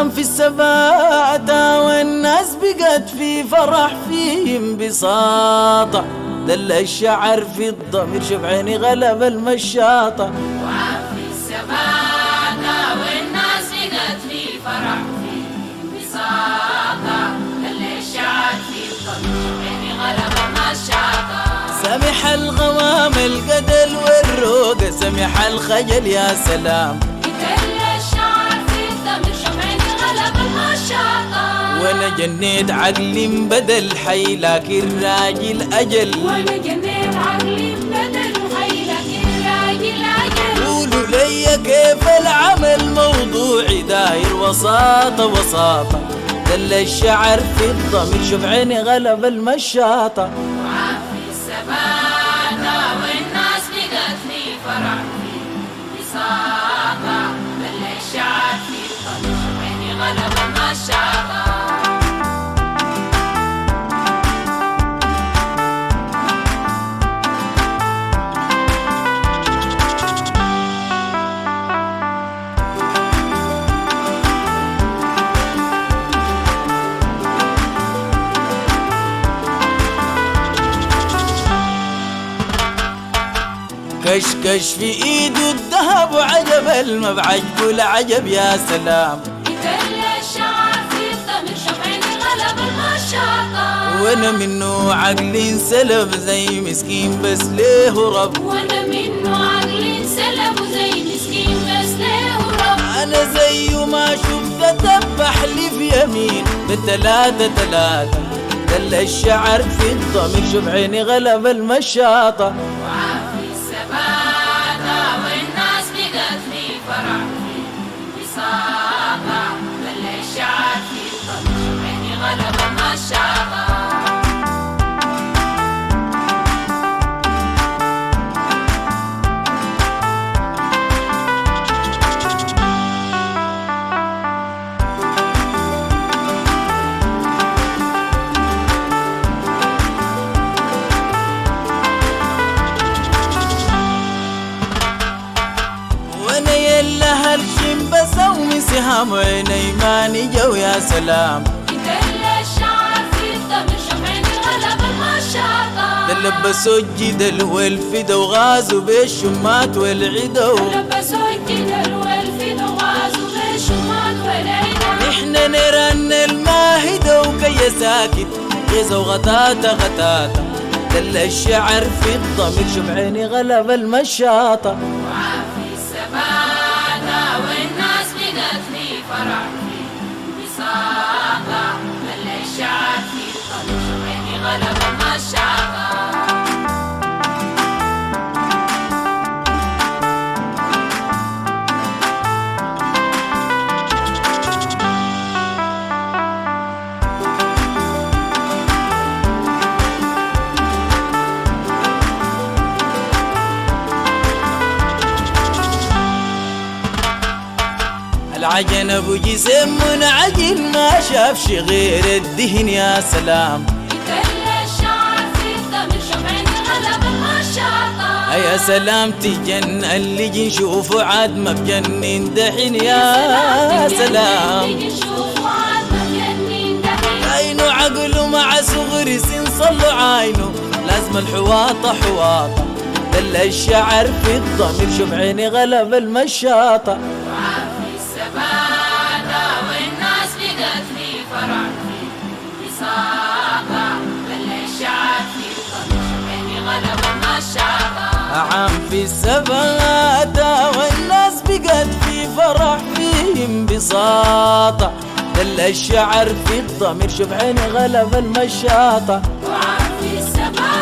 عام في السبات والناس بقت في فرح في انبساطة، دل الشعر في الضمير شوف عيني غلب المشاطة. وعام في السبات والناس بقت في فرح في انبساطة، دل الشعر في الضمير شوف عيني غلب المشاطة. سمح الغوام القدل والروق سمح الخجل يا سلام، وانا جنيت عقلي بدل حي لكن راجل اجل، وانا جنيت عقلي بدل حي لكن راجل اجل. قولوا لي كيف العمل موضوعي داير وساطة وساطة، دل الشعر في الضمير شوف عيني غلب المشاطة. وعام في السبات والناس بقت في فرح في انبساطة، دل الشعر في الضمير شوف عيني غلب المشاطة. كشكش في ايده الذهب وعجب المبعج كل عجب يا سلام، يدل الشعر في الضمير شوف عيني غلب المشاطة. وانا منه عقلي انسلب زي مسكين بس ليه رب، وانا منه عقلي انسلب وزي مسكين بس ليه رب. انا زي ما شفت تذبح لي في يمين بالثلاثة ثلاثة، دل الشعر في الضمير شوف عيني غلب المشاطة. وعام في السبات والناس بقت في فرح في انبساطة، دل الشعر في الضمير شوف عيني غلب المشاطة. يلا هالشم بسوي سهام عيني ماني جو يا سلام، يدل الشعر في الضمير شوف عيني غلب المشاطة. تلبسوا الجدل والفدا وغازوا بالشمات والعدو، تلبسوا الجدل والفدا وغازوا بالشمات والعدو. نحنا نرن الماهدة وكي ساكت غيزة وغتاتة غتاتة، دل الشعر في الضمير شوف عيني غلب المشاطة. وعام في السبات والناس بقت في فرح في انبساطة، دل الشعر في الضمير شوف عيني غلب المشاطة. العجن ابو جسم منعجل ما شافش غير الدهن يا سلام، يدل الشعر في الضمير شوف عيني غلب المشاطة. يا سلام تجن اللي جي نشوفه عاد ما بجنن دحين يا سلام، عينه عقله مع صغر سن صلوا عينه لازم الحواطة حواطة، دل الشعر في الضمير شوف عيني غلب المشاطة. وعام في السبات والناس بقت في فرح في انبساطة، دل الشعر في الضمير شوف عيني غلب المشاطة. عام في السبات والناس بقت في فرح في انبساطة، دل الشعر في الضمير شوف عيني غلب المشاطة. وعام في السبات